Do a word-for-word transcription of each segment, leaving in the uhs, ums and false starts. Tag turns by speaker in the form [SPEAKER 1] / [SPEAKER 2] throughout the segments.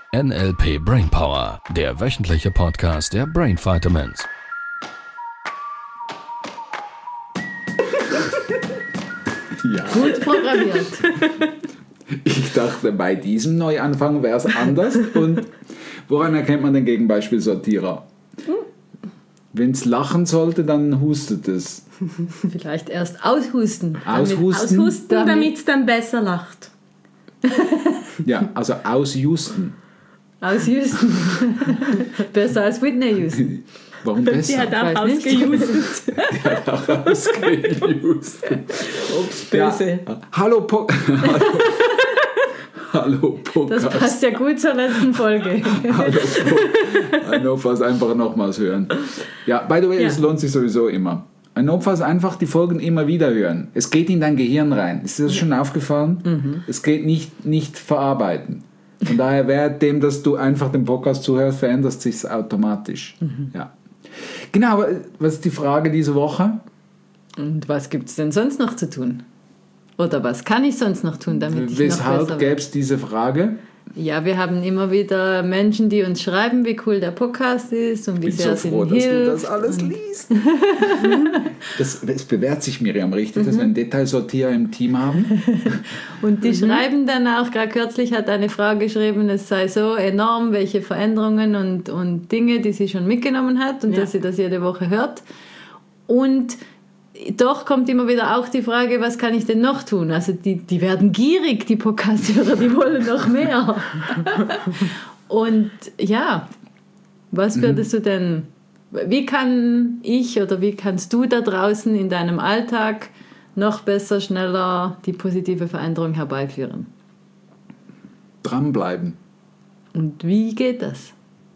[SPEAKER 1] N L P Brainpower, der wöchentliche Podcast der Brain Vitamins.
[SPEAKER 2] Ja.
[SPEAKER 3] Gut programmiert.
[SPEAKER 2] Ich dachte, bei diesem Neuanfang wäre es anders. Und woran erkennt man den Gegenbeispielsortierer? Wenn es lachen sollte, dann hustet es.
[SPEAKER 3] Vielleicht erst aushusten.
[SPEAKER 2] Aushusten?
[SPEAKER 4] Aushusten, damit es dann besser lacht.
[SPEAKER 2] Ja, also ausjusten.
[SPEAKER 3] Aushusten. Besser als Whitney Houston.
[SPEAKER 2] Warum
[SPEAKER 4] Die
[SPEAKER 2] besser?
[SPEAKER 4] hat auch
[SPEAKER 3] Weiß nicht.
[SPEAKER 4] ausgejustet.
[SPEAKER 2] Die hat auch ausgejustet.
[SPEAKER 4] Ups, böse.
[SPEAKER 2] Ja. Hallo, po- Hallo, Hallo Podcast.
[SPEAKER 3] Das passt ja gut zur letzten Folge.
[SPEAKER 2] Hallo, Po- ein Notfalls einfach nochmals hören. Ja, by the way,
[SPEAKER 4] Ja.
[SPEAKER 2] es lohnt sich sowieso immer. Ein Notfalls einfach die Folgen immer wieder hören. Es geht in dein Gehirn rein. Ist dir das schon aufgefallen?
[SPEAKER 3] Mhm.
[SPEAKER 2] Es geht nicht, nicht verarbeiten. Von daher, währenddem, dass du einfach den Podcast zuhörst, verändert sich automatisch.
[SPEAKER 3] Mhm.
[SPEAKER 2] Ja. Genau, aber was ist die Frage diese Woche?
[SPEAKER 3] Und was gibt es denn sonst noch zu tun? Oder was kann ich sonst noch tun, damit ich noch
[SPEAKER 2] Weshalb
[SPEAKER 3] besser
[SPEAKER 2] gäbe es diese Frage?
[SPEAKER 3] Ja, wir haben immer wieder Menschen, die uns schreiben, wie cool der Podcast ist und wie
[SPEAKER 2] Ich bin
[SPEAKER 3] sehr
[SPEAKER 2] so
[SPEAKER 3] es
[SPEAKER 2] froh,
[SPEAKER 3] ihnen
[SPEAKER 2] dass
[SPEAKER 3] hilft.
[SPEAKER 2] du das alles liest. das, das bewährt sich, Miriam, richtig, dass wir einen Detailsortierer im Team haben.
[SPEAKER 3] Und die
[SPEAKER 2] Mhm.
[SPEAKER 3] schreiben dann auch, gerade kürzlich hat eine Frau geschrieben, es sei so enorm, welche Veränderungen und, und Dinge, die sie schon mitgenommen hat und
[SPEAKER 4] Ja.
[SPEAKER 3] dass sie das jede Woche hört. Und doch kommt immer wieder auch die Frage, was kann ich denn noch tun? Also die, die werden gierig, die Podcast-Hörer, die wollen noch mehr. Und ja, was würdest du denn, wie kann ich oder wie kannst du da draußen in deinem Alltag noch besser, schneller die positive Veränderung herbeiführen?
[SPEAKER 2] Dranbleiben.
[SPEAKER 3] Und wie geht das?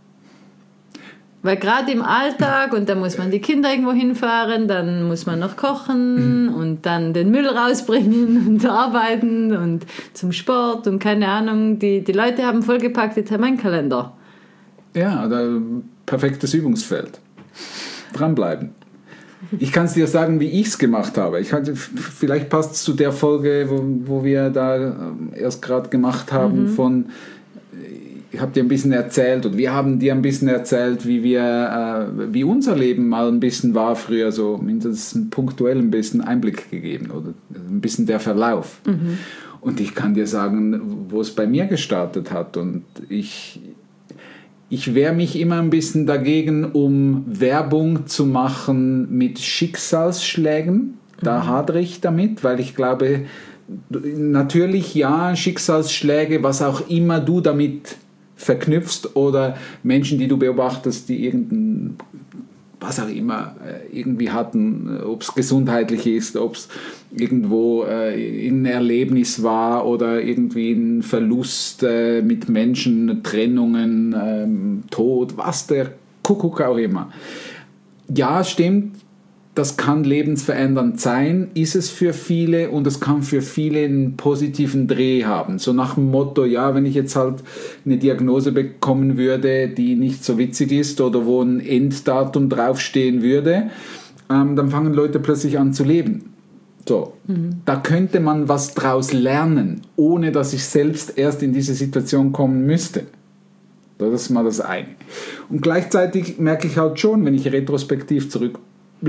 [SPEAKER 3] Weil gerade im Alltag, und da muss man die Kinder irgendwo hinfahren, dann muss man noch kochen und dann den Müll rausbringen und arbeiten und zum Sport und keine Ahnung. Die, die Leute haben vollgepackte Terminkalender.
[SPEAKER 2] Ja, da, perfektes Übungsfeld. Dranbleiben. Ich kann es dir sagen, wie ich es gemacht habe. Ich hatte, vielleicht passt es zu der Folge, wo, wo wir da ähm, erst gerade gemacht haben, mhm. von ich habe dir ein bisschen erzählt und wir haben dir ein bisschen erzählt, wie wir, äh, wie unser Leben mal ein bisschen war früher, so mindestens punktuell ein bisschen Einblick gegeben oder ein bisschen der Verlauf. Mhm. Und ich kann dir sagen, wo es bei mir gestartet hat. Und ich, ich wehre mich immer ein bisschen dagegen, um Werbung zu machen mit Schicksalsschlägen. Da mhm. hadere ich damit, weil ich glaube, natürlich ja, Schicksalsschläge, was auch immer du damit verknüpfst oder Menschen, die du beobachtest, die irgendein, was auch immer, irgendwie hatten, ob es gesundheitlich ist, ob es irgendwo äh, ein Erlebnis war oder irgendwie ein Verlust äh, mit Menschen, Trennungen, ähm, Tod, was der Kuckuck auch immer. Ja, stimmt. Das kann lebensverändernd sein, ist es für viele und es kann für viele einen positiven Dreh haben. So nach dem Motto, ja, wenn ich jetzt halt eine Diagnose bekommen würde, die nicht so witzig ist oder wo ein Enddatum draufstehen würde, ähm, dann fangen Leute plötzlich an zu leben. So, mhm. Da könnte man was draus lernen, ohne dass ich selbst erst in diese Situation kommen müsste. Das ist mal das eine. Und gleichzeitig merke ich halt schon, wenn ich retrospektiv zurückblicke,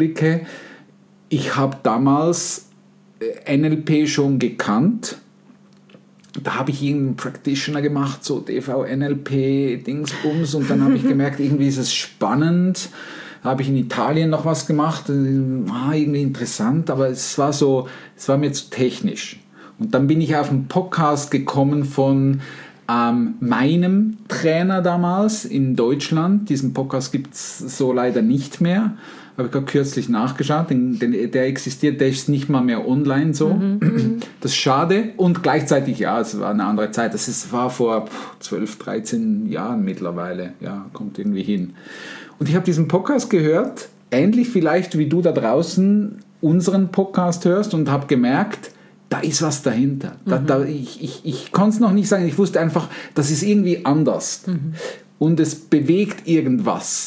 [SPEAKER 2] ich habe damals N L P schon gekannt. Da habe ich einen Practitioner gemacht, so D V N L P, Dingsbums, und dann habe ich gemerkt, irgendwie ist es spannend. Da habe ich in Italien noch was gemacht, war irgendwie interessant, aber es war so, es war mir zu technisch. Und dann bin ich auf einen Podcast gekommen von ähm, meinem Trainer damals in Deutschland. Diesen Podcast gibt es so leider nicht mehr. Habe ich gerade kürzlich nachgeschaut, denn, denn der existiert, der ist nicht mal mehr online so. Mhm. Das ist schade und gleichzeitig, ja, es war eine andere Zeit. Das ist, war vor zwölf, dreizehn Jahren mittlerweile. Ja, kommt irgendwie hin. Und ich habe diesen Podcast gehört, ähnlich vielleicht wie du da draußen unseren Podcast hörst, und habe gemerkt, da ist was dahinter. Mhm. Da, da, ich ich, ich konnte es noch nicht sagen, ich wusste einfach, das ist irgendwie anders. Mhm. Und es bewegt irgendwas.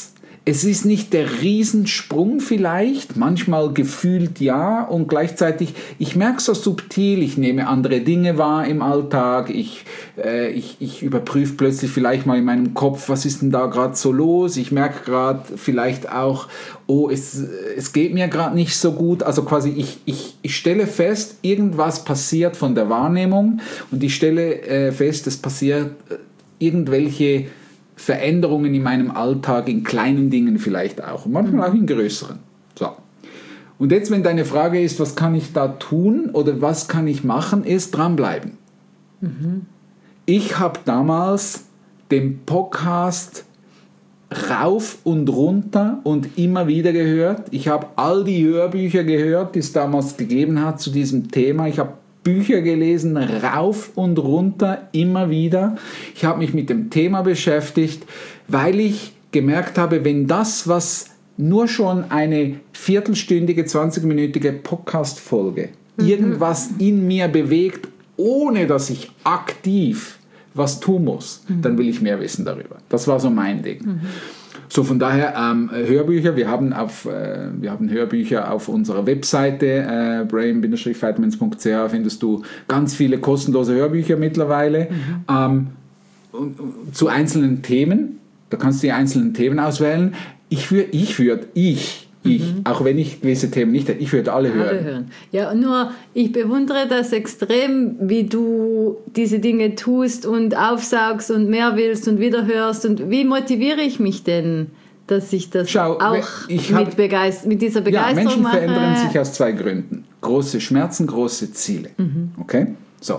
[SPEAKER 2] es ist nicht der Riesensprung vielleicht, manchmal gefühlt ja und gleichzeitig, ich merke so subtil, ich nehme andere Dinge wahr im Alltag, ich, äh, ich, ich überprüfe plötzlich vielleicht mal in meinem Kopf, was ist denn da gerade so los, ich merke gerade vielleicht auch, oh, es, es geht mir gerade nicht so gut, also quasi ich, ich, ich stelle fest, irgendwas passiert von der Wahrnehmung und ich stelle äh, fest, es passiert äh, irgendwelche Veränderungen in meinem Alltag, in kleinen Dingen vielleicht auch, und manchmal auch in größeren. So. Und jetzt, wenn deine Frage ist, was kann ich da tun oder was kann ich machen, ist dranbleiben. Mhm. Ich habe damals den Podcast rauf und runter und immer wieder gehört. Ich habe all die Hörbücher gehört, die es damals gegeben hat zu diesem Thema. Ich habe Bücher gelesen, rauf und runter, immer wieder. Ich habe mich mit dem Thema beschäftigt, weil ich gemerkt habe, wenn das, was nur schon eine viertelstündige, zwanzigminütige Podcast-Folge mhm. irgendwas in mir bewegt, ohne dass ich aktiv was tun muss, mhm. dann will ich mehr wissen darüber. Das war so mein Ding. Mhm. So, von daher ähm, Hörbücher, wir haben, auf, äh, wir haben Hörbücher auf unserer Webseite, äh, brain Bindestrich vitamins Punkt c h, findest du ganz viele kostenlose Hörbücher mittlerweile mhm. ähm, und, und, zu einzelnen Themen. Da kannst du die einzelnen Themen auswählen. Ich würde, ich würde, ich, ich, mhm. auch wenn ich gewisse Themen nicht hätte, ich würde alle hören.
[SPEAKER 3] Alle hören. Ja, nur ich bewundere das extrem, wie du diese Dinge tust und aufsaugst und mehr willst und wieder hörst. Und wie motiviere ich mich denn, dass ich das
[SPEAKER 2] Schau,
[SPEAKER 3] auch
[SPEAKER 2] ich
[SPEAKER 3] mit,
[SPEAKER 2] hab,
[SPEAKER 3] Begeist- mit dieser Begeisterung
[SPEAKER 2] ja, Menschen
[SPEAKER 3] mache?
[SPEAKER 2] Menschen verändern sich aus zwei Gründen. Große Schmerzen, große Ziele. Mhm. Okay? So.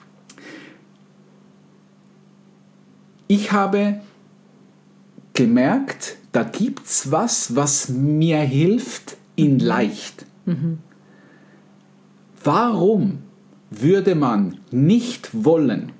[SPEAKER 2] Ich habe gemerkt, da gibt es was, was mir hilft in leicht. Mhm. Warum würde man nicht wollen,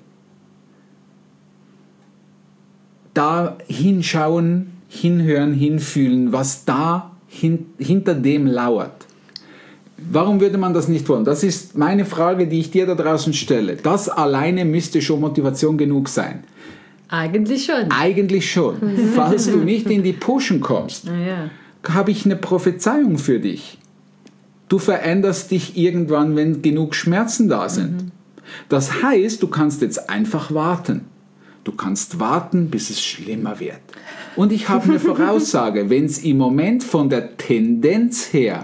[SPEAKER 2] da hinschauen, hinhören, hinfühlen, was da hin, hinter dem lauert? Warum würde man das nicht wollen? Das ist meine Frage, die ich dir da draußen stelle. Das alleine müsste schon Motivation genug sein.
[SPEAKER 3] Eigentlich schon.
[SPEAKER 2] Eigentlich schon. Falls du nicht in die Pushen kommst,
[SPEAKER 3] ja.
[SPEAKER 2] habe ich eine Prophezeiung für dich. Du veränderst dich irgendwann, wenn genug Schmerzen da sind. Mhm. Das heißt, du kannst jetzt einfach warten. Du kannst warten, bis es schlimmer wird. Und ich habe eine Voraussage, wenn es im Moment von der Tendenz her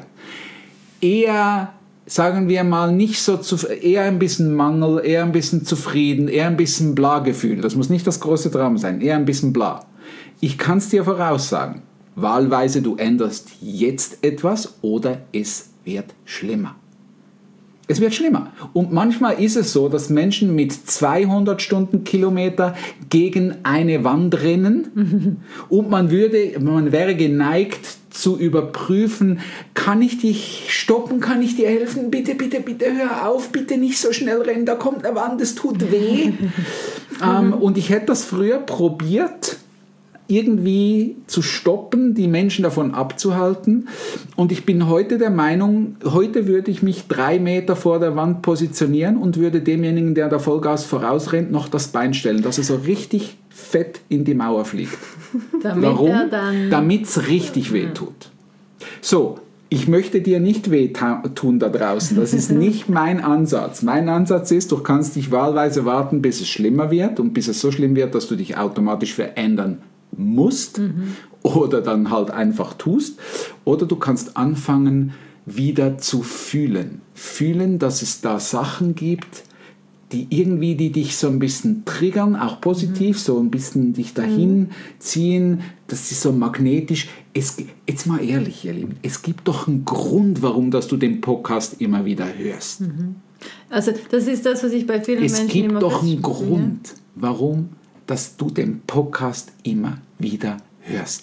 [SPEAKER 2] eher, sagen wir mal, nicht so zu, eher ein bisschen Mangel, eher ein bisschen zufrieden, eher ein bisschen Bla-Gefühl. Das muss nicht das große Drama sein, eher ein bisschen Bla. Ich kann es dir voraussagen. Wahlweise, du änderst jetzt etwas oder es wird schlimmer. Es wird schlimmer. Und manchmal ist es so, dass Menschen mit zweihundert Stundenkilometer gegen eine Wand rennen und man würde, man wäre geneigt zu überprüfen, kann ich dich stoppen, kann ich dir helfen, bitte, bitte, bitte hör auf, bitte nicht so schnell rennen, da kommt eine Wand, es tut weh. ähm, und ich hätte das früher probiert, irgendwie zu stoppen, die Menschen davon abzuhalten. Und ich bin heute der Meinung, heute würde ich mich drei Meter vor der Wand positionieren und würde demjenigen, der da Vollgas vorausrennt, noch das Bein stellen, dass er so richtig fett in die Mauer fliegt.
[SPEAKER 3] Damit
[SPEAKER 2] Warum?
[SPEAKER 3] er dann
[SPEAKER 2] Damit es richtig weh tut. So, ich möchte dir nicht weh tun da draußen. Das ist nicht mein Ansatz. Mein Ansatz ist, du kannst dich wahlweise warten, bis es schlimmer wird und bis es so schlimm wird, dass du dich automatisch verändern musst mhm. oder dann halt einfach tust. Oder du kannst anfangen, wieder zu fühlen. Fühlen, dass es da Sachen gibt, die irgendwie, die dich so ein bisschen triggern, auch positiv, mhm. so ein bisschen dich dahin mhm. ziehen, das ist so magnetisch. Es, jetzt mal ehrlich, ihr Lieben, es gibt doch einen Grund, warum dass du den Podcast immer wieder hörst.
[SPEAKER 3] Mhm. Also das ist das, was ich bei vielen
[SPEAKER 2] es
[SPEAKER 3] Menschen immer
[SPEAKER 2] Es gibt doch einen Grund, warum dass du den Podcast immer wieder hörst.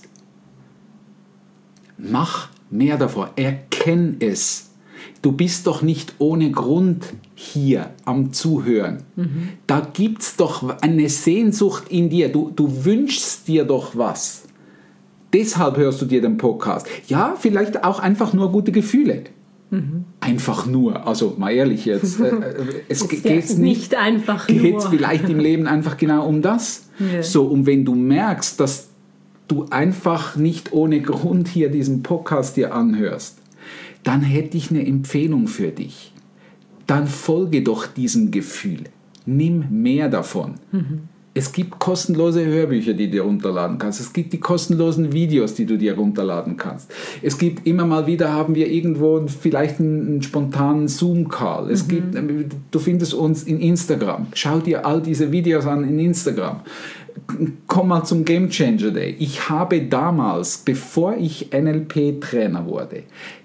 [SPEAKER 2] Mach mehr davon, erkenn es. Du bist doch nicht ohne Grund hier am Zuhören. Mhm. Da gibt es doch eine Sehnsucht in dir. Du, du wünschst dir doch was. Deshalb hörst du dir den Podcast. Ja, vielleicht auch einfach nur gute Gefühle. Mhm. Einfach nur, also mal ehrlich jetzt, äh, es geht nicht,
[SPEAKER 4] nicht einfach
[SPEAKER 2] nur. Geht es vielleicht im Leben einfach genau um das?
[SPEAKER 4] Ja.
[SPEAKER 2] So, und wenn du merkst, dass du einfach nicht ohne Grund hier diesen Podcast dir anhörst, dann hätte ich eine Empfehlung für dich. Dann folge doch diesem Gefühl. Nimm mehr davon. Mhm. Es gibt kostenlose Hörbücher, die du dir runterladen kannst. Es gibt die kostenlosen Videos, die du dir runterladen kannst. Es gibt immer mal wieder, haben wir irgendwo vielleicht einen, einen spontanen Zoom-Call. Es mhm. gibt, du findest uns in Instagram. Schau dir all diese Videos an in Instagram. Komm mal zum Game Changer Day. Ich habe damals, bevor ich N L P-Trainer wurde,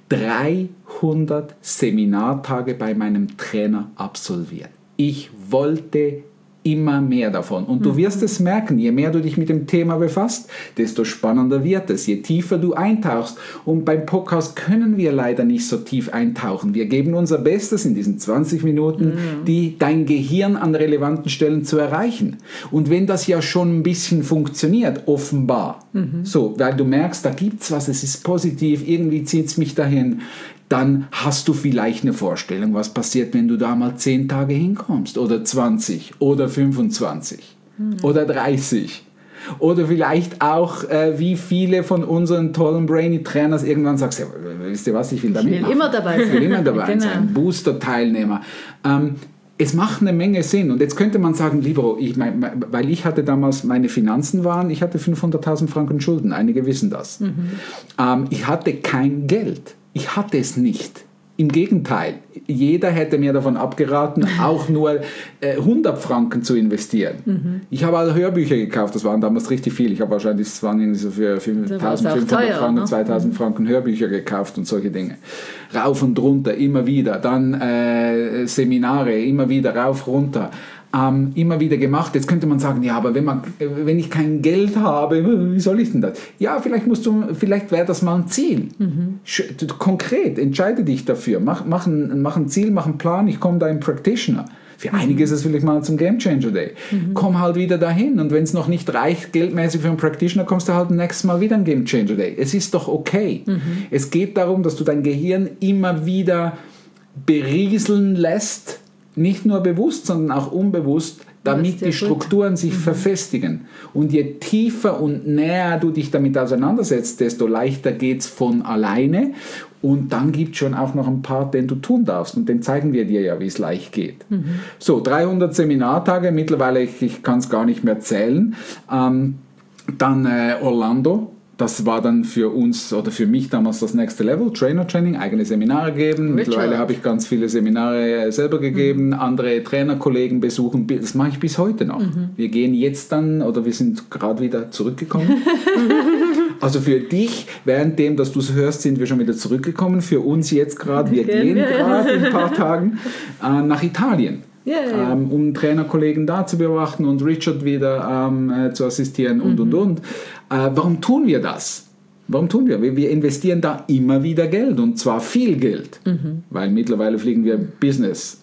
[SPEAKER 2] dreihundert Seminartage bei meinem Trainer absolviert. Ich wollte immer mehr davon. Und du wirst es merken, je mehr du dich mit dem Thema befasst, desto spannender wird es, je tiefer du eintauchst. Und beim Podcast können wir leider nicht so tief eintauchen. Wir geben unser Bestes in diesen zwanzig Minuten, mhm. die dein Gehirn an relevanten Stellen zu erreichen. Und wenn das ja schon ein bisschen funktioniert, offenbar, mhm. so, weil du merkst, da gibt's was, es ist positiv, irgendwie zieht's mich dahin, dann hast du vielleicht eine Vorstellung, was passiert, wenn du da mal zehn Tage hinkommst oder zwanzig oder fünfundzwanzig mhm. oder dreißig. Oder vielleicht auch, äh, wie viele von unseren tollen Brainy-Trainers irgendwann sagst, ja, wisst ihr was, ich will da mitmachen.
[SPEAKER 3] Ich will immer dabei sein.
[SPEAKER 2] Ich will immer dabei
[SPEAKER 3] genau.
[SPEAKER 2] sein, Booster-Teilnehmer. Ähm, es macht eine Menge Sinn. Und jetzt könnte man sagen, Libero, ich mein, weil ich hatte damals, meine Finanzen waren, ich hatte fünfhunderttausend Franken Schulden, einige wissen das. Mhm. Ähm, ich hatte kein Geld. Ich hatte es nicht. Im Gegenteil, jeder hätte mir davon abgeraten, auch nur äh, hundert Franken zu investieren. Mhm. Ich habe alle Hörbücher gekauft, das waren damals richtig viel. Ich habe wahrscheinlich, das waren irgendwie so für eintausendfünfhundert teuer, Franken, ne? zweitausend Franken Hörbücher gekauft und solche Dinge. Rauf und runter, immer wieder. Dann äh, Seminare, immer wieder rauf, runter. Ähm, immer wieder gemacht. Jetzt könnte man sagen, ja, aber wenn man, wenn ich kein Geld habe, wie soll ich denn das? Ja, vielleicht musst du, vielleicht wäre das mal ein Ziel. Mhm. Konkret, entscheide dich dafür. Mach, mach, ein, mach ein Ziel, mach einen Plan, ich komme da im Practitioner. Für einige ist es vielleicht mal zum Game Changer Day. Mhm. Komm halt wieder dahin und wenn es noch nicht reicht, geldmäßig für einen Practitioner, kommst du halt nächstes Mal wieder ein Game Changer Day. Es ist doch okay. Mhm. Es geht darum, dass du dein Gehirn immer wieder berieseln lässt, nicht nur bewusst, sondern auch unbewusst, damit die Strukturen sich mhm. verfestigen. Und je tiefer und näher du dich damit auseinandersetzt, desto leichter geht es von alleine. Und dann gibt es schon auch noch einen Part, den du tun darfst. Und den zeigen wir dir ja, wie es leicht geht. Mhm. So, dreihundert Seminartage, mittlerweile, ich, ich kann es gar nicht mehr zählen. Ähm, dann äh, Orlando. Das war dann für uns oder für mich damals das nächste Level, Trainer-Training, eigene Seminare geben. Richard. Mittlerweile habe ich ganz viele Seminare selber gegeben, mhm. andere Trainerkollegen besuchen. Das mache ich bis heute noch. Mhm. Wir gehen jetzt dann, oder wir sind gerade wieder zurückgekommen. Also für dich, währenddem, dass du es hörst, sind wir schon wieder zurückgekommen. Für uns jetzt gerade, wir gehen gerade in ein paar Tagen äh, nach Italien. Yeah, yeah. Ähm, um Trainerkollegen da zu beobachten und Richard wieder ähm, äh, zu assistieren und, mhm. und, und. Äh, warum tun wir das? Warum tun wir? Wir investieren da immer wieder Geld und zwar viel Geld, mhm. weil mittlerweile fliegen wir Business.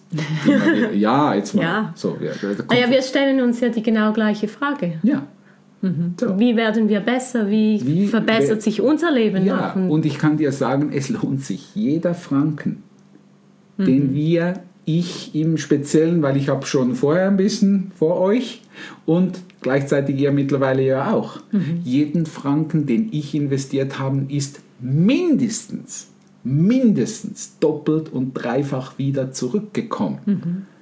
[SPEAKER 2] ja, jetzt mal.
[SPEAKER 4] Ja.
[SPEAKER 2] So, ja,
[SPEAKER 4] ah ja, wir stellen uns ja die genau gleiche Frage.
[SPEAKER 2] Ja.
[SPEAKER 4] Mhm. So. Wie werden wir besser? Wie, Wie verbessert wer, sich unser Leben
[SPEAKER 2] ja, noch? Und ich kann dir sagen, es lohnt sich jeder Franken, mhm. den wir ich im Speziellen, weil ich habe schon vorher ein bisschen vor euch und gleichzeitig ihr mittlerweile ja auch. Mhm. Jeden Franken, den ich investiert habe, ist mindestens, mindestens doppelt und dreifach wieder zurückgekommen. Mhm.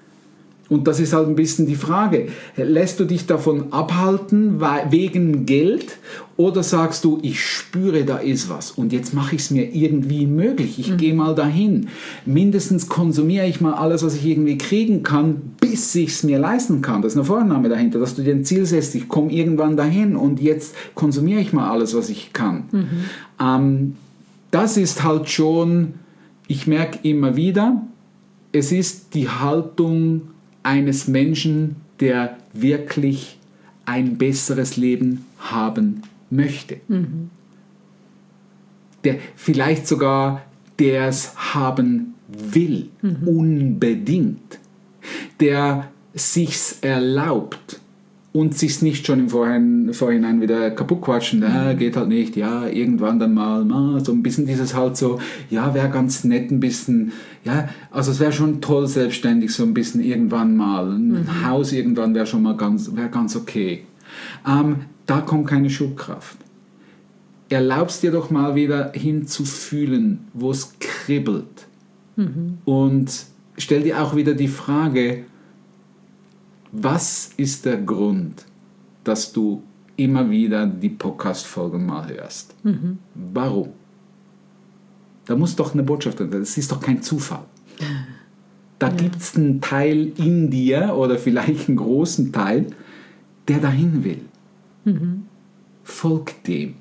[SPEAKER 2] Und das ist halt ein bisschen die Frage, lässt du dich davon abhalten wegen Geld oder sagst du, ich spüre, da ist was und jetzt mache ich es mir irgendwie möglich, ich mhm. gehe mal dahin, mindestens konsumiere ich mal alles, was ich irgendwie kriegen kann, bis ich es mir leisten kann. Das ist eine Vorname dahinter, dass du dir ein Ziel setzt, ich komme irgendwann dahin und jetzt konsumiere ich mal alles, was ich kann. Mhm. Ähm, das ist halt schon, ich merke immer wieder, es ist die Haltung eines Menschen, der wirklich ein besseres Leben haben möchte. Mhm. Der vielleicht sogar, der es haben will, mhm. unbedingt. Der sich's erlaubt und sich's nicht schon im Vorhinein, Vorhinein wieder kaputt quatschen, äh, geht halt nicht, ja, irgendwann dann mal, mal, so ein bisschen dieses halt so, ja, wäre ganz nett ein bisschen, ja, also es wäre schon toll selbstständig, so ein bisschen irgendwann mal, ein mhm. Haus irgendwann wäre schon mal ganz, wäre ganz okay. Ähm, da kommt keine Schubkraft. erlaubst dir doch mal wieder hinzufühlen, wo es kribbelt. Mhm. Und stell dir auch wieder die Frage, was ist der Grund, dass du immer wieder die Podcast-Folgen mal hörst? Mhm. Warum? Da muss doch eine Botschaft sein. Das ist doch kein Zufall. Da ja. gibt es einen Teil in dir oder vielleicht einen großen Teil, der dahin will. Mhm. Folg dem.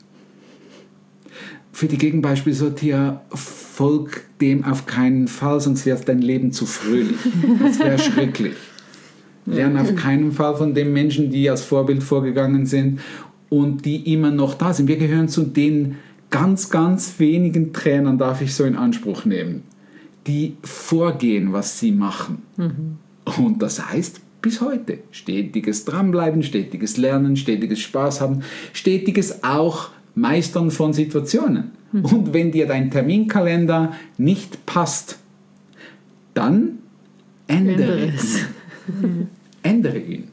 [SPEAKER 2] Für die Gegenbeispielsortier, folg dem auf keinen Fall, sonst wäre dein Leben zu fröhlich. Das wäre schrecklich. Lern auf keinen Fall von den Menschen, die als Vorbild vorgegangen sind und die immer noch da sind. Wir gehören zu den ganz, ganz wenigen Trainern, darf ich so in Anspruch nehmen, die vorgehen, was sie machen. Mhm. Und das heißt, bis heute, stetiges Dranbleiben, stetiges Lernen, stetiges Spaß haben, stetiges auch Meistern von Situationen. Mhm. Und wenn dir dein Terminkalender nicht passt, dann ändere es. ihn. Ändere ihn.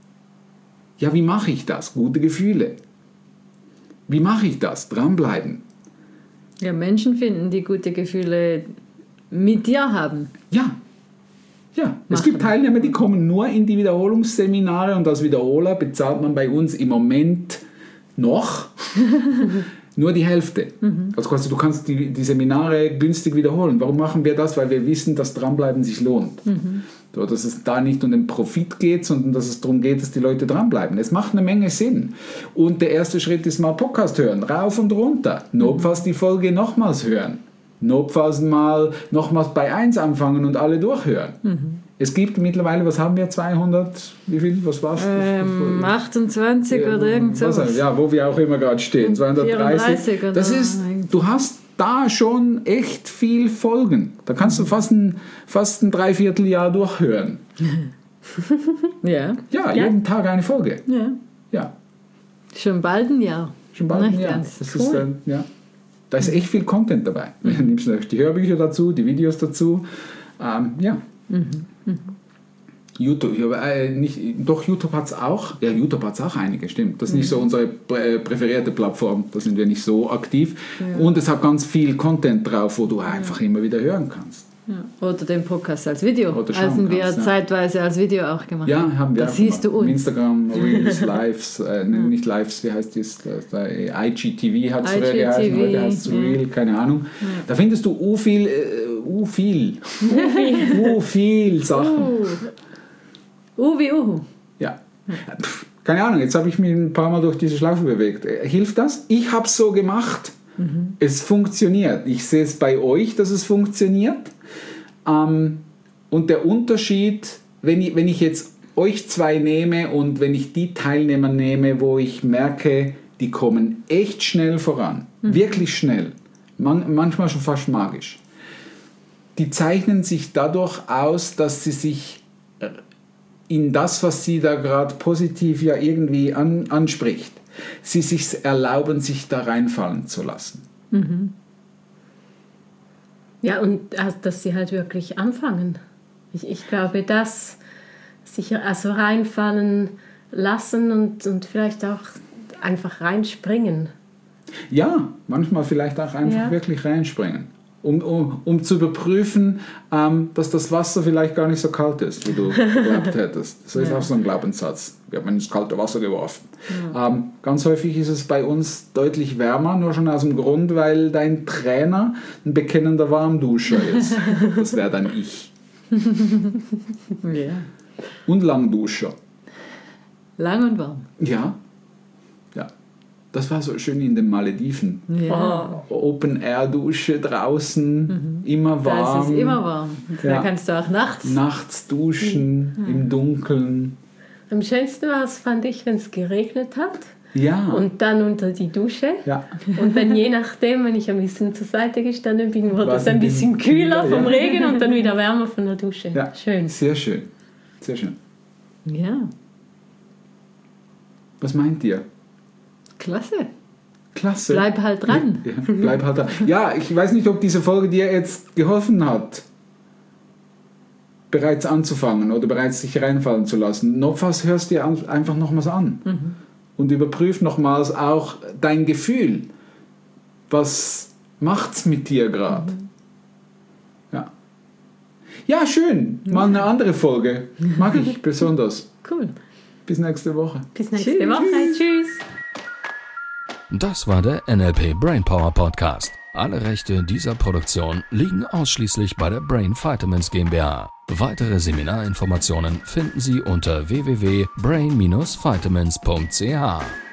[SPEAKER 2] Ja, wie mache ich das? Gute Gefühle. Wie mache ich das? Dranbleiben.
[SPEAKER 3] Ja, Menschen finden, die gute Gefühle mit dir haben.
[SPEAKER 2] Ja. Ja, es gibt Teilnehmer, die kommen nur in die Wiederholungsseminare und als Wiederholer bezahlt man bei uns im Moment noch nur die Hälfte. Mhm. Also quasi, du kannst die, die Seminare günstig wiederholen. Warum machen wir das? Weil wir wissen, dass Dranbleiben sich lohnt. Mhm. So, dass es da nicht um den Profit geht, sondern dass es darum geht, dass die Leute dranbleiben. Es macht eine Menge Sinn. Und der erste Schritt ist mal Podcast hören, rauf und runter. Notfalls die Folge nochmals hören. Notfalls mal nochmals bei eins anfangen und alle durchhören. Mhm. Es gibt mittlerweile, was haben wir, zweihundert, wie viel, was war's?
[SPEAKER 3] Ähm, achtundzwanzig ja, oder irgend sowas.
[SPEAKER 2] Ja, wo wir auch immer gerade stehen, zweihundertdreißig. Oder das ist, du hast da schon echt viel Folgen. Da kannst du fast ein, fast ein Dreivierteljahr durchhören.
[SPEAKER 3] ja.
[SPEAKER 2] Ja, jeden ja. Tag eine Folge.
[SPEAKER 3] Ja.
[SPEAKER 2] Ja.
[SPEAKER 3] Schon bald ein Jahr.
[SPEAKER 2] Schon bald ein Jahr. Das cool. ist, äh, ja. Da ist echt viel Content dabei. Mhm. Du nimmst natürlich die Hörbücher dazu, die Videos dazu. Ähm, ja. Mhm. Mhm. YouTube, äh, nicht, doch YouTube hat es auch. Ja, YouTube hat es auch einige, stimmt. Das ist mhm. nicht so unsere prä- präferierte Plattform. Da sind wir nicht so aktiv. Ja. Und es hat ganz viel Content drauf, wo du einfach ja. immer wieder hören kannst.
[SPEAKER 3] Ja. Oder den Podcast als Video. Oder also wir kannst, ja. zeitweise als Video auch gemacht.
[SPEAKER 2] Ja, haben wir
[SPEAKER 3] das
[SPEAKER 2] auch
[SPEAKER 3] siehst
[SPEAKER 2] gemacht.
[SPEAKER 3] du uns.
[SPEAKER 2] Instagram, Reels, Lives, äh, nicht Lives, wie heißt das? I G T V hat es früher geheißen, heute heißt es Reel, keine Ahnung. Ja. Da findest du u viel, uh, viel, u viel Sachen.
[SPEAKER 3] Uh. U wie Uhu.
[SPEAKER 2] Ja. Pff, keine Ahnung, jetzt habe ich mich ein paar Mal durch diese Schlaufe bewegt. Hilft das? Ich habe es so gemacht. Mhm. Es funktioniert. Ich sehe es bei euch, dass es funktioniert. Ähm, und der Unterschied, wenn ich, wenn ich jetzt euch zwei nehme und wenn ich die Teilnehmer nehme, wo ich merke, die kommen echt schnell voran. Mhm. Wirklich schnell. Man, manchmal schon fast magisch. Die zeichnen sich dadurch aus, dass sie sich in das, was sie da gerade positiv ja irgendwie an, anspricht, sie sich erlauben, sich da reinfallen zu lassen.
[SPEAKER 4] Mhm. Ja, und dass sie halt wirklich anfangen. Ich, ich glaube, dass sich also reinfallen lassen und, und vielleicht auch einfach reinspringen.
[SPEAKER 2] Ja, manchmal vielleicht auch einfach ja. wirklich reinspringen. Um, um, um zu überprüfen, ähm, dass das Wasser vielleicht gar nicht so kalt ist, wie du geglaubt hättest. Das ist ja. auch so ein Glaubenssatz. Ich habe mich ins kalte Wasser geworfen. Ja. Ähm, ganz häufig ist es bei uns deutlich wärmer, nur schon aus dem Grund, weil dein Trainer ein bekennender Warmduscher ist. Das wäre dann ich.
[SPEAKER 3] Ja.
[SPEAKER 2] Und Langduscher.
[SPEAKER 3] Lang und warm.
[SPEAKER 2] Ja. Ja. Das war so schön in den Malediven.
[SPEAKER 3] Ja.
[SPEAKER 2] Open-Air-Dusche draußen, mhm. immer warm.
[SPEAKER 3] Das ist immer warm. Ja. Da kannst du auch nachts...
[SPEAKER 2] Nachts duschen, mhm. im Dunkeln.
[SPEAKER 4] Am schönsten war es, fand ich, wenn es geregnet hat.
[SPEAKER 2] Ja.
[SPEAKER 4] Und dann unter die Dusche.
[SPEAKER 2] Ja.
[SPEAKER 4] Und dann je nachdem, wenn ich ein bisschen zur Seite gestanden bin, wurde es ein bisschen kühler vom ja. Regen und dann wieder wärmer von der Dusche.
[SPEAKER 2] Ja.
[SPEAKER 4] Schön.
[SPEAKER 2] Sehr schön. Sehr schön.
[SPEAKER 3] Ja.
[SPEAKER 2] Was meint ihr?
[SPEAKER 3] Klasse.
[SPEAKER 2] Klasse.
[SPEAKER 3] Bleib halt dran.
[SPEAKER 2] Ja, bleib halt dran. Ja, ich weiß nicht, ob diese Folge dir jetzt geholfen hat, bereits anzufangen oder bereits sich reinfallen zu lassen. Notfalls hörst du dir einfach nochmals an. Mhm. Und überprüf nochmals auch dein Gefühl. was macht's mit dir gerade? Mhm. Ja. Ja, schön. Mal eine andere Folge. Mag ich besonders.
[SPEAKER 3] Cool.
[SPEAKER 2] Bis nächste Woche.
[SPEAKER 4] Bis nächste
[SPEAKER 3] Tschüss.
[SPEAKER 4] Woche. Tschüss.
[SPEAKER 1] Das war der N L P Brainpower Podcast. Alle Rechte dieser Produktion liegen ausschließlich bei der Brain Vitamins GmbH. Weitere Seminarinformationen finden Sie unter w w w punkt brain dash vitamins punkt c h.